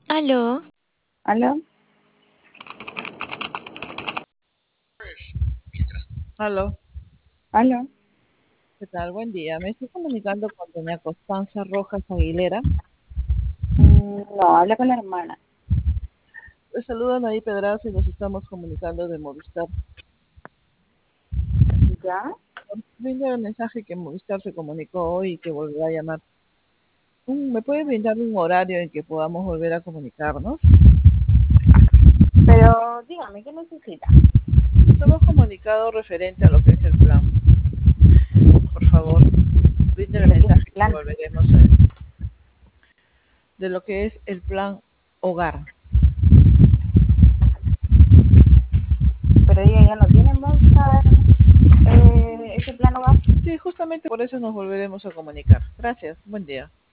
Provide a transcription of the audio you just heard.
Aló, ¿Aló? Aló, ¿Aló? ¿qué tal? Buen día. Me estoy comunicando con doña Constanza Rojas Aguilera. No, habla con la hermana. Les saluda Anaí Pedraza y nos estamos comunicando de Movistar. ¿Ya? Brinda el mensaje que Movistar se comunicó hoy y que volverá a llamar. ¿Me puede brindar un horario en que podamos volver a comunicarnos? Pero dígame, ¿qué necesita? Estamos comunicados referente a lo que es el plan. Por favor, brinde el ¿De qué mensaje que plan? volveremos de lo que es el plan hogar. Pero ella ya no tiene Movistar, ese plan hogar. Sí, justamente por eso nos volveremos a comunicar. Gracias. Buen día.